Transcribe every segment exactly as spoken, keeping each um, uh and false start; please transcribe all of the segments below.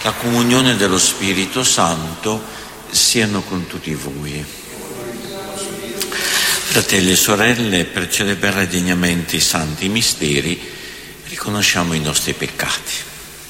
la comunione dello Spirito Santo siano con tutti voi. Fratelli e sorelle, per celebrare degnamente i santi misteri, riconosciamo i nostri peccati.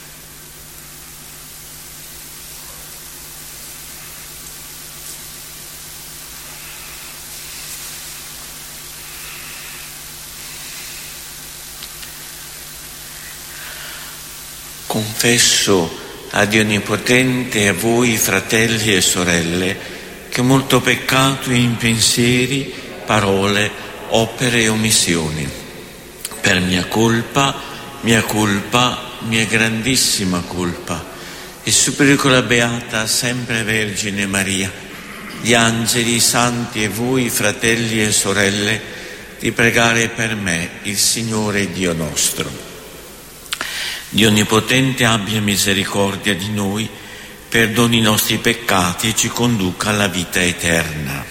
Confesso a Dio Onnipotente e a voi, fratelli e sorelle, che molto peccato in pensieri, parole, opere e omissioni. Per mia colpa, mia colpa, mia grandissima colpa. E supplico la Beata sempre Vergine Maria, gli angeli, i santi e voi, fratelli e sorelle, di pregare per me il Signore Dio nostro. Dio Onnipotente abbia misericordia di noi, perdoni i nostri peccati e ci conduca alla vita eterna.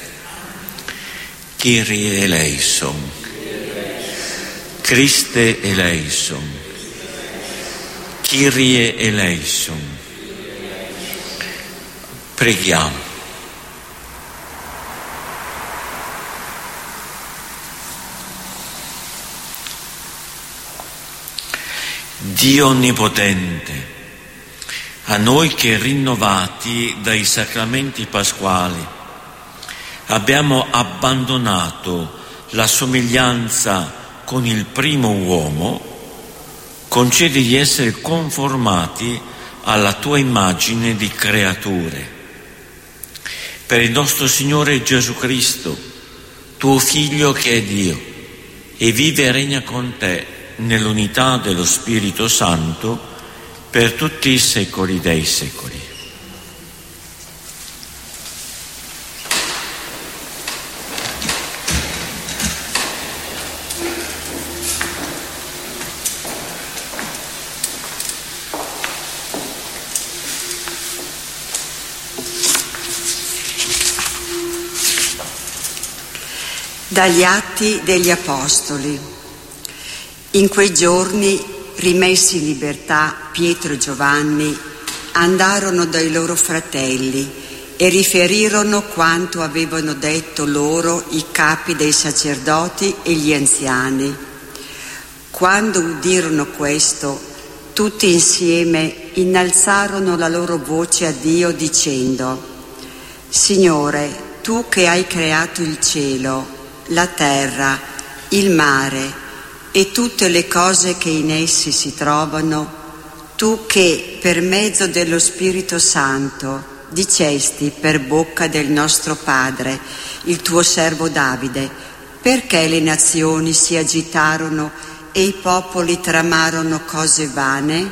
Kyrie eleison. Christe eleison. Kyrie eleison. Preghiamo. Dio Onnipotente, a noi che rinnovati dai sacramenti pasquali abbiamo abbandonato la somiglianza con il primo uomo, concedi di essere conformati alla tua immagine di creature. Per il nostro Signore Gesù Cristo, tuo Figlio che è Dio, e vive e regna con te nell'unità dello Spirito Santo per tutti i secoli dei secoli. Dagli Atti degli Apostoli. In quei giorni, rimessi in libertà, Pietro e Giovanni andarono dai loro fratelli e riferirono quanto avevano detto loro i capi dei sacerdoti e gli anziani. Quando udirono questo, tutti insieme innalzarono la loro voce a Dio dicendo: Signore, tu che hai creato il cielo, la terra, il mare e tutte le cose che in essi si trovano, tu che per mezzo dello Spirito Santo dicesti per bocca del nostro padre, il tuo servo Davide, perché le nazioni si agitarono e i popoli tramarono cose vane?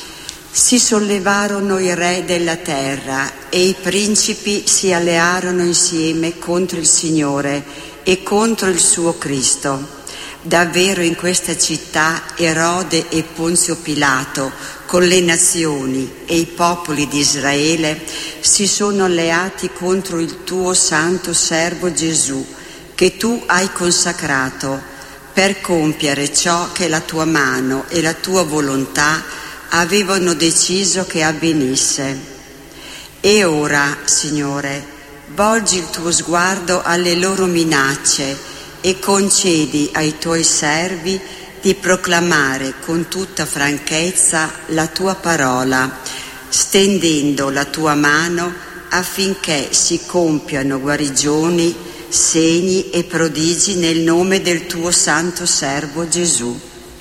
Si sollevarono i re della terra e i principi si allearono insieme contro il Signore e contro il suo Cristo. Davvero in questa città Erode e Ponzio Pilato con le nazioni e i popoli di Israele si sono alleati contro il tuo santo servo Gesù, che tu hai consacrato per compiere ciò che la tua mano e la tua volontà avevano deciso che avvenisse. E ora, Signore, volgi il tuo sguardo alle loro minacce e concedi ai tuoi servi di proclamare con tutta franchezza la tua parola, stendendo la tua mano affinché si compiano guarigioni, segni e prodigi nel nome del tuo santo servo Gesù.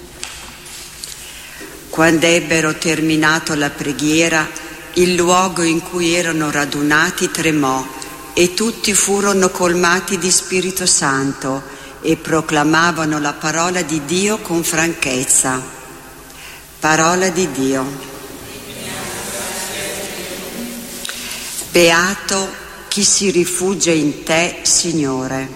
Quando ebbero terminato la preghiera, il luogo in cui erano radunati tremò e tutti furono colmati di Spirito Santo e proclamavano la parola di Dio con franchezza. Parola di Dio. Beato chi si rifugia in te, Signore.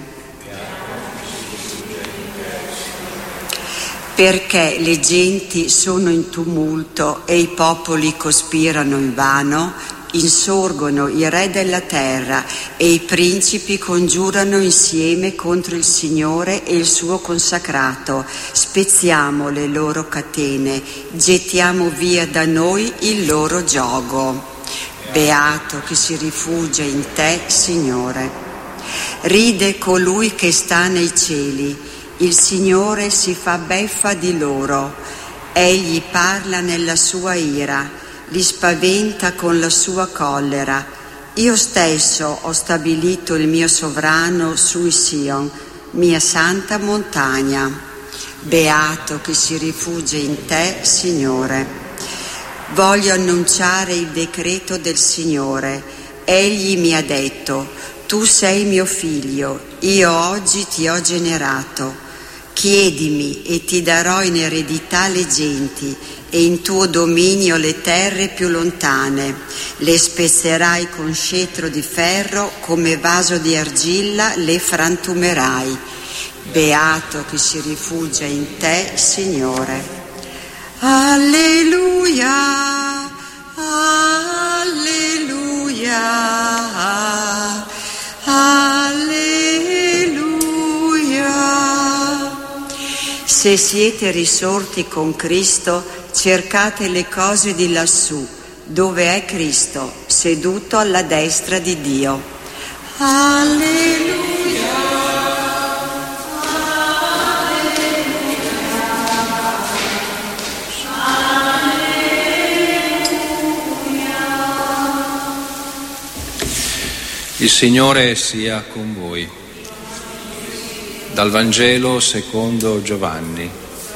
Perché le genti sono in tumulto e i popoli cospirano invano, insorgono i re della terra e i principi congiurano insieme contro il Signore e il suo consacrato. Spezziamo le loro catene, gettiamo via da noi il loro giogo. Beato chi si rifugia in te, Signore. Ride colui che sta nei cieli, il Signore si fa beffa di loro. Egli parla nella sua ira, li spaventa con la sua collera. Io stesso ho stabilito il mio sovrano sui Sion, mia santa montagna. Beato chi si rifugia in te, Signore. Voglio annunciare il decreto del Signore. Egli mi ha detto: tu sei mio figlio, io oggi ti ho generato. Chiedimi e ti darò in eredità le genti e in tuo dominio le terre più lontane. Le spezzerai con scettro di ferro, come vaso di argilla le frantumerai. Beato chi si rifugia in te, Signore. Alleluia, alleluia, alleluia. Se siete risorti con Cristo, cercate le cose di lassù, dove è Cristo, seduto alla destra di Dio. Alleluia. Il Signore sia con voi. Dal Vangelo secondo Giovanni.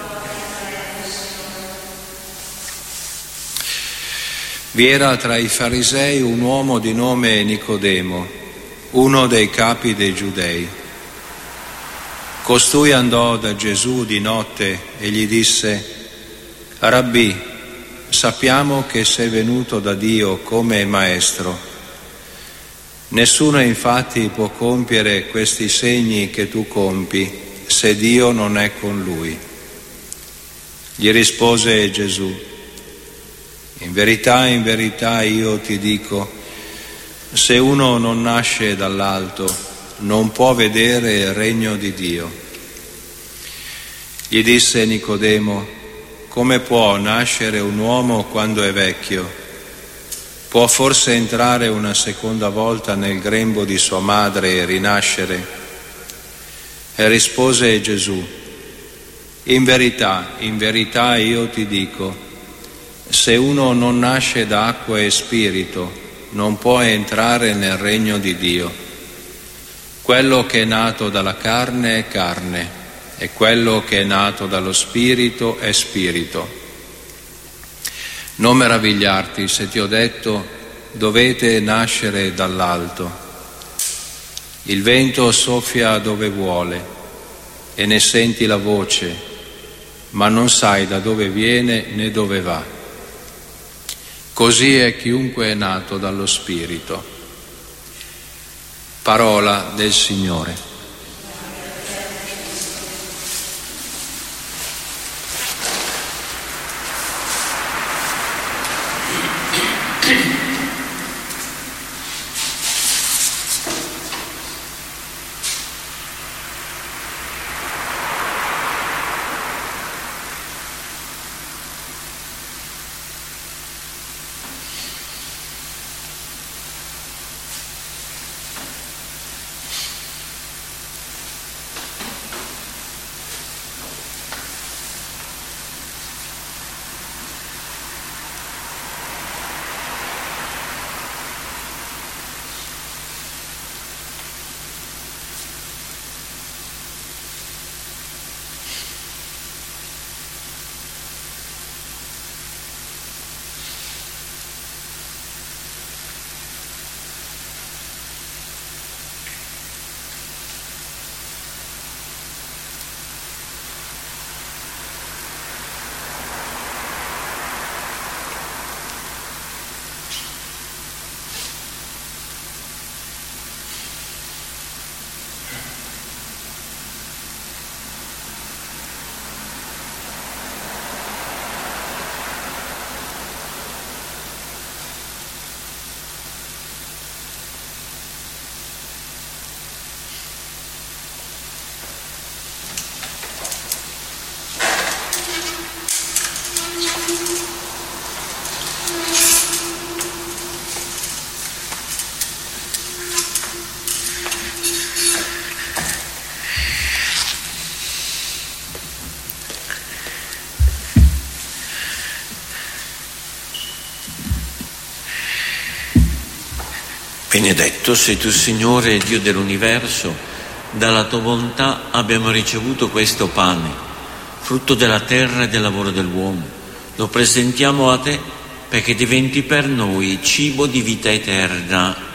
Vi era tra i farisei un uomo di nome Nicodemo, uno dei capi dei Giudei. Costui andò da Gesù di notte e gli disse: Rabbì, sappiamo che sei venuto da Dio come maestro. Nessuno infatti può compiere questi segni che tu compi se Dio non è con lui. Gli rispose Gesù: in verità, in verità io ti dico, se uno non nasce dall'alto non può vedere il regno di Dio. Gli disse Nicodemo: come può nascere un uomo quando è vecchio? Può forse entrare una seconda volta nel grembo di sua madre e rinascere? E rispose Gesù: in verità, in verità io ti dico, se uno non nasce da acqua e spirito, non può entrare nel regno di Dio. Quello che è nato dalla carne è carne, e quello che è nato dallo spirito è spirito. Non meravigliarti se ti ho detto: dovete nascere dall'alto. Il vento soffia dove vuole e ne senti la voce, ma non sai da dove viene né dove va. Così è chiunque è nato dallo Spirito. Parola del Signore. Benedetto sei tu, Signore, Dio dell'universo, dalla tua bontà abbiamo ricevuto questo pane, frutto della terra e del lavoro dell'uomo. Lo presentiamo a te perché diventi per noi cibo di vita eterna.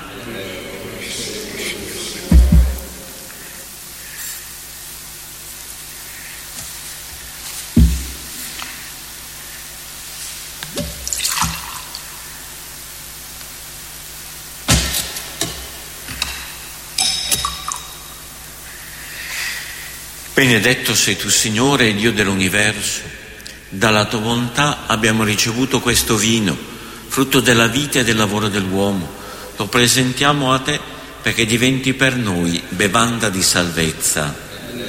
Benedetto sei tu, Signore, Dio dell'universo, dalla tua bontà abbiamo ricevuto questo vino, frutto della vita e del lavoro dell'uomo. Lo presentiamo a te perché diventi per noi bevanda di salvezza.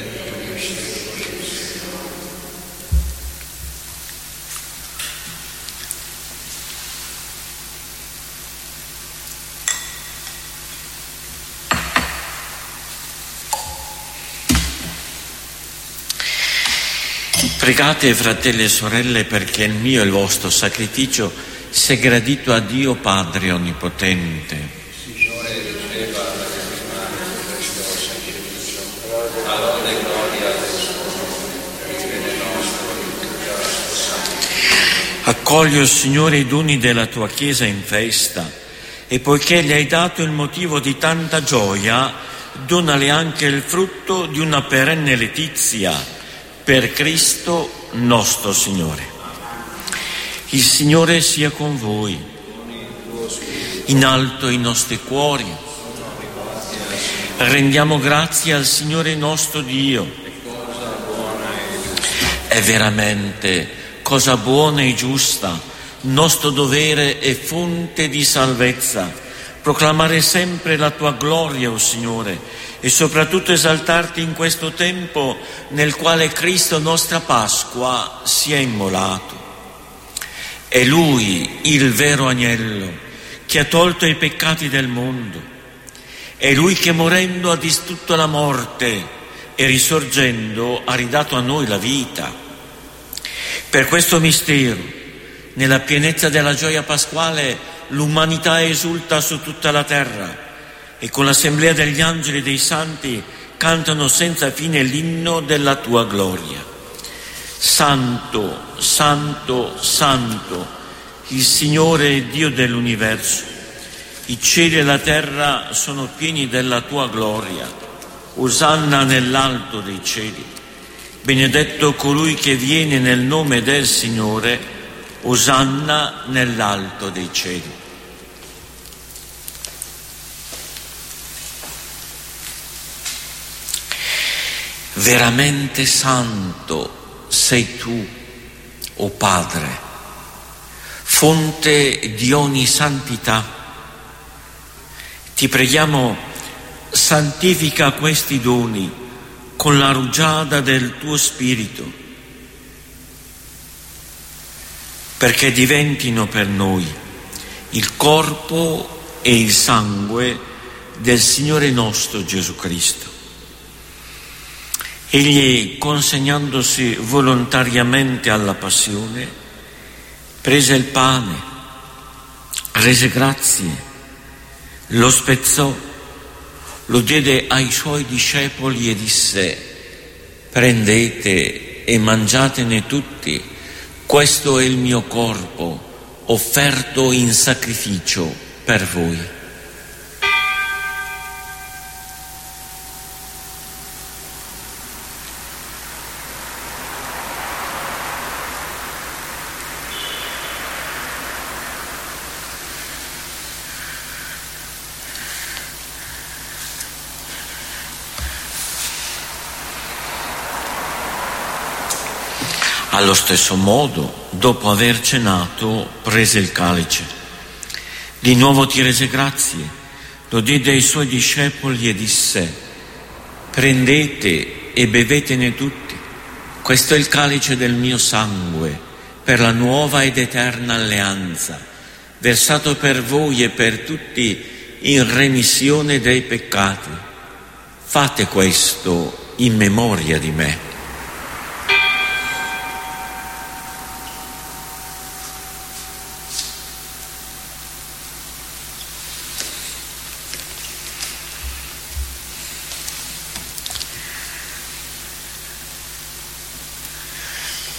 Pregate, fratelli e sorelle, perché il mio e il vostro sacrificio sia gradito a Dio Padre Onnipotente. Signore, riceva la testimone del tuo sacrificio, lode e gloria del suo nome, fine nostro in tutta la sua santità. Accogli, Signore, i doni della tua Chiesa in festa e poiché gli hai dato il motivo di tanta gioia, donale anche il frutto di una perenne letizia. Per Cristo nostro Signore. Il Signore sia con voi. In alto i nostri cuori. Rendiamo grazie al Signore nostro Dio. È veramente cosa buona e giusta, nostro dovere e fonte di salvezza, proclamare sempre la tua gloria, o Signore, e soprattutto esaltarti in questo tempo nel quale Cristo, nostra Pasqua, si è immolato. È Lui il vero agnello che ha tolto i peccati del mondo. È Lui che morendo ha distrutto la morte e risorgendo ha ridato a noi la vita. Per questo mistero, nella pienezza della gioia pasquale, l'umanità esulta su tutta la terra e con l'assemblea degli angeli e dei santi cantano senza fine l'inno della tua gloria. Santo, santo, santo, il Signore Dio dell'universo. I cieli e la terra sono pieni della tua gloria. Osanna nell'alto dei cieli. Benedetto colui che viene nel nome del Signore. Osanna nell'alto dei cieli. Veramente santo sei tu, o Padre, fonte di ogni santità. Ti preghiamo, santifica questi doni con la rugiada del tuo Spirito, perché diventino per noi il corpo e il sangue del Signore nostro Gesù Cristo. Egli, consegnandosi volontariamente alla passione, prese il pane, rese grazie, lo spezzò, lo diede ai suoi discepoli e disse: prendete e mangiatene tutti, questo è il mio corpo, offerto in sacrificio per voi. Allo stesso modo, dopo aver cenato, prese il calice. Di nuovo ti rese grazie, lo diede ai suoi discepoli e disse: prendete e bevetene tutti, questo è il calice del mio sangue, per la nuova ed eterna alleanza, versato per voi e per tutti in remissione dei peccati. Fate questo in memoria di me.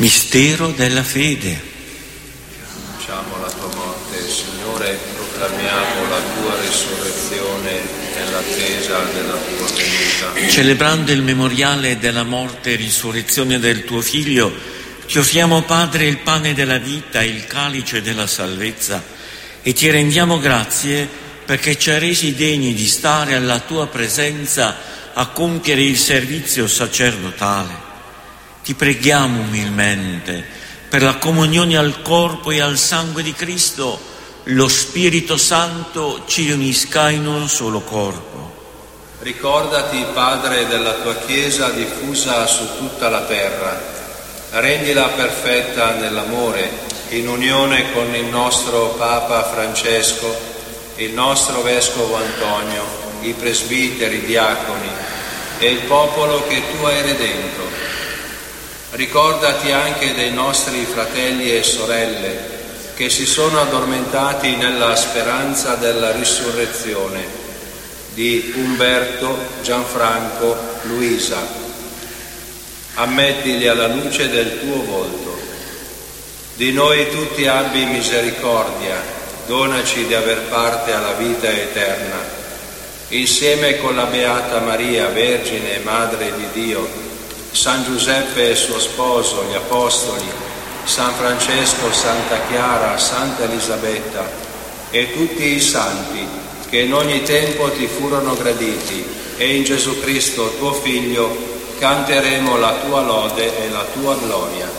Mistero della fede. Annunciamo la tua morte, Signore, proclamiamo la tua risurrezione nell'attesa della tua venuta. Celebrando il memoriale della morte e risurrezione del tuo Figlio, ti offriamo, Padre, il pane della vita e il calice della salvezza e ti rendiamo grazie perché ci hai resi degni di stare alla tua presenza a compiere il servizio sacerdotale. Ti preghiamo umilmente per la comunione al corpo e al sangue di Cristo, lo Spirito Santo ci unisca in un solo corpo. Ricordati, Padre, della tua Chiesa diffusa su tutta la terra. Rendila perfetta nell'amore, in unione con il nostro Papa Francesco, il nostro Vescovo Antonio, i presbiteri, diaconi e il popolo che tu hai redento. Ricordati anche dei nostri fratelli e sorelle che si sono addormentati nella speranza della risurrezione, di Umberto, Gianfranco, Luisa. Ammettili alla luce del tuo volto. Di noi tutti abbi misericordia, donaci di aver parte alla vita eterna. Insieme con la Beata Maria, Vergine e Madre di Dio, San Giuseppe e suo sposo, gli Apostoli, San Francesco, Santa Chiara, Santa Elisabetta e tutti i santi che in ogni tempo ti furono graditi, e in Gesù Cristo, tuo Figlio, canteremo la tua lode e la tua gloria.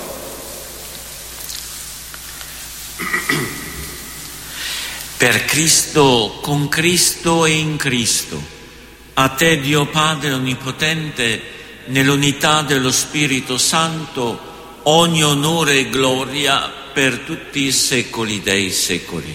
Per Cristo, con Cristo e in Cristo, a te Dio Padre Onnipotente, nell'unità dello Spirito Santo, ogni onore e gloria per tutti i secoli dei secoli.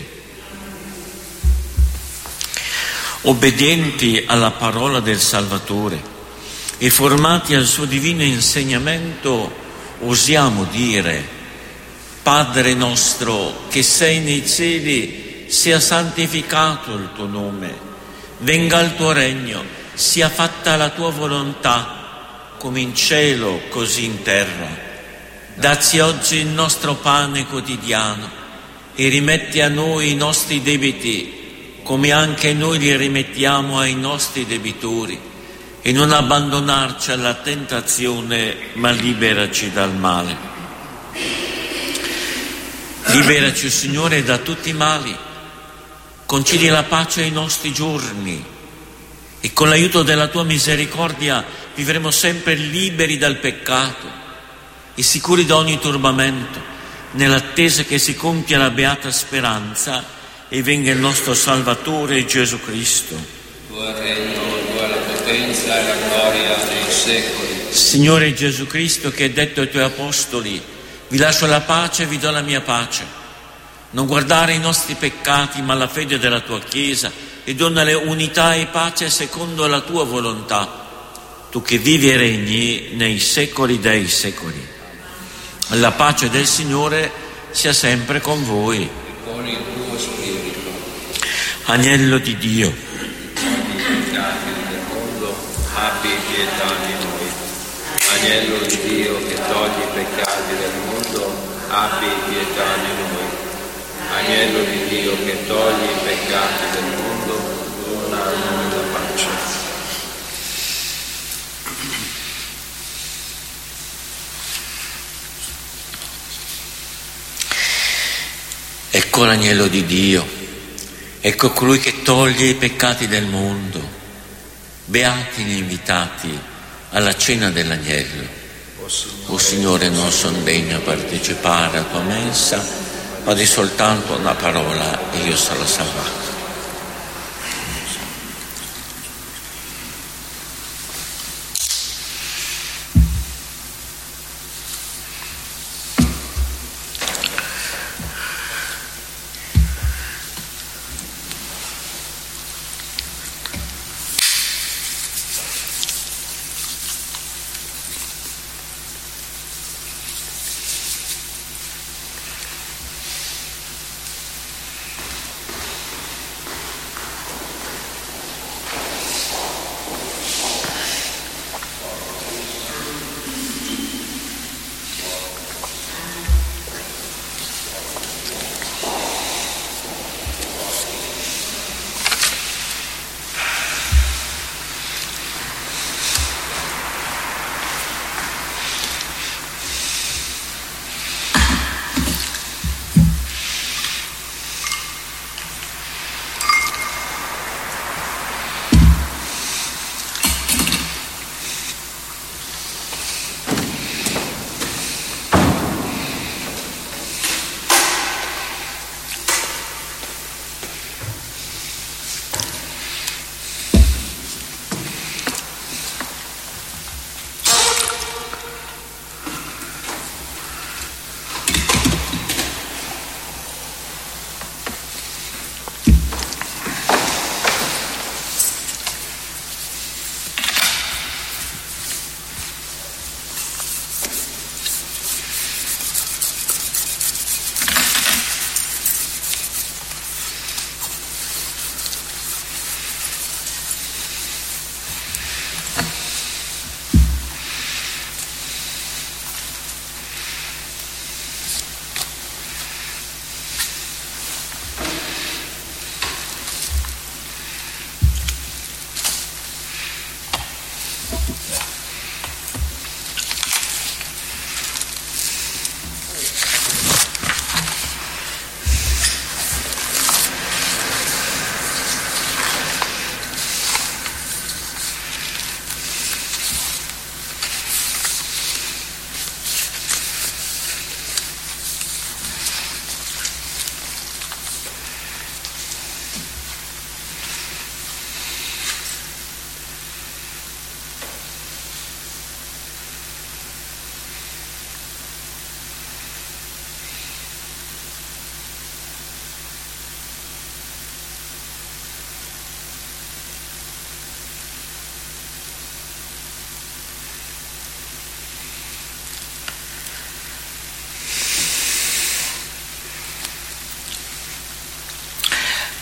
Obbedienti alla parola del Salvatore e formati al suo divino insegnamento, osiamo dire: Padre nostro che sei nei cieli, sia santificato il tuo nome, venga il tuo regno, sia fatta la tua volontà, come in cielo, così in terra. Dacci oggi il nostro pane quotidiano e rimetti a noi i nostri debiti, come anche noi li rimettiamo ai nostri debitori, e non abbandonarci alla tentazione, ma liberaci dal male. Liberaci, Signore, da tutti i mali, concedi la pace ai nostri giorni, e con l'aiuto della tua misericordia vivremo sempre liberi dal peccato e sicuri da ogni turbamento, nell'attesa che si compia la beata speranza e venga il nostro Salvatore Gesù Cristo. Tuo è il regno, tua è la potenza e la gloria nei secoli. Signore Gesù Cristo, che hai detto ai tuoi apostoli: vi lascio la pace, vi do la mia pace. Non guardare i nostri peccati, ma la fede della tua Chiesa, e donale unità e pace secondo la tua volontà, tu che vivi e regni nei secoli dei secoli. La pace del Signore sia sempre con voi. E con il tuo spirito. Agnello di Dio, I peccati del mondo, abbi pietà di noi. Agnello di Dio che togli i peccati del mondo, abbi pietà di noi. Agnello di Dio che togli i peccati del mondo, dona a noi la pace. ecco l'agnello di Dio, ecco colui che toglie i peccati del mondo. Beati gli invitati alla cena dell'agnello. O Signore, non sono degno a partecipare alla tua mensa, ma di soltanto una parola e io sarò salvato.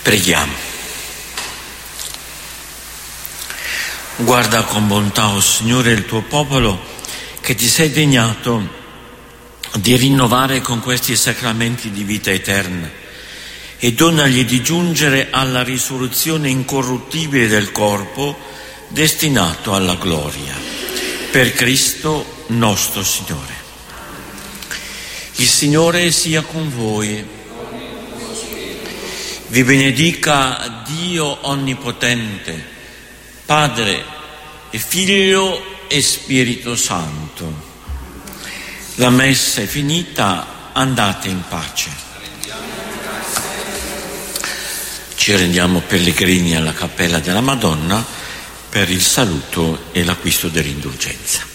Preghiamo. Guarda con bontà, o Signore, il tuo popolo che ti sei degnato di rinnovare con questi sacramenti di vita eterna e donagli di giungere alla risurrezione incorruttibile del corpo destinato alla gloria. Per Cristo nostro Signore. Il Signore sia con voi. Vi benedica Dio Onnipotente, Padre e Figlio e Spirito Santo. La messa è finita, andate in pace. Ci rendiamo pellegrini alla Cappella della Madonna per il saluto e l'acquisto dell'indulgenza.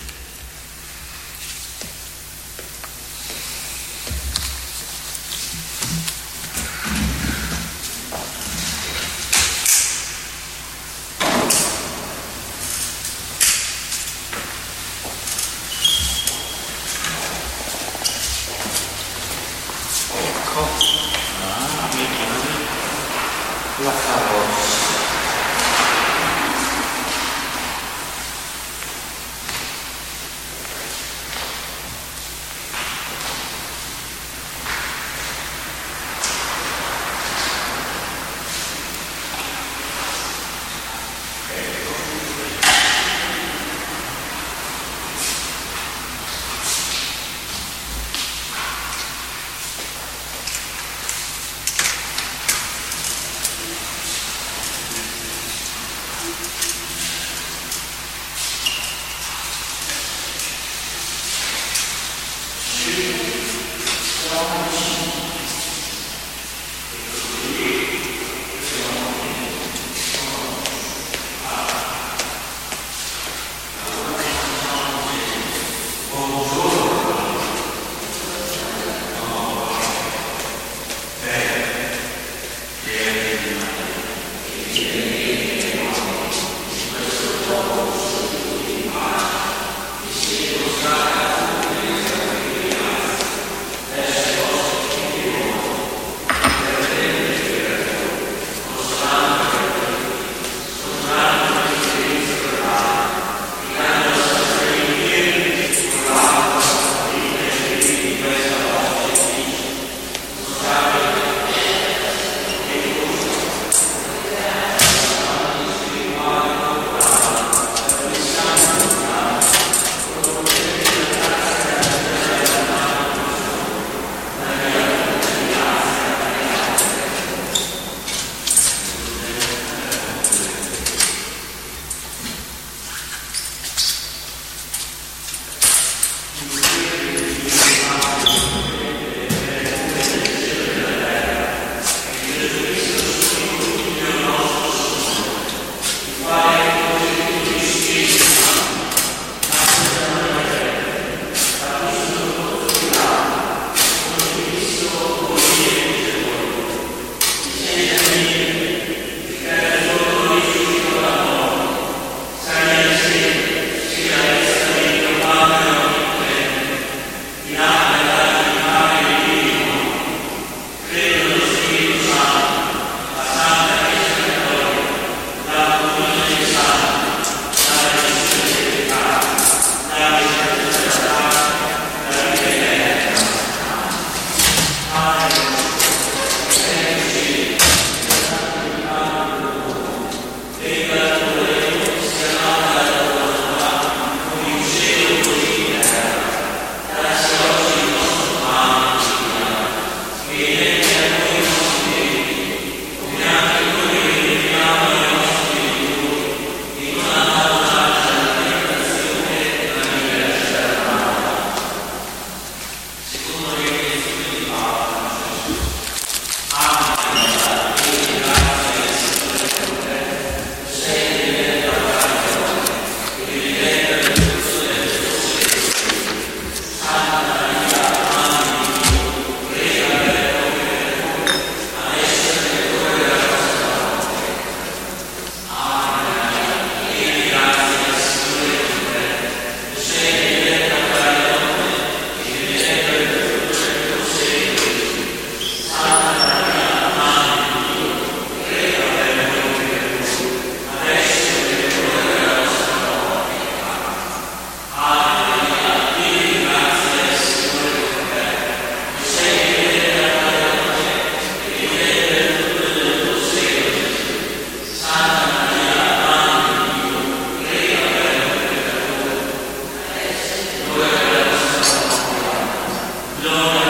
Gloria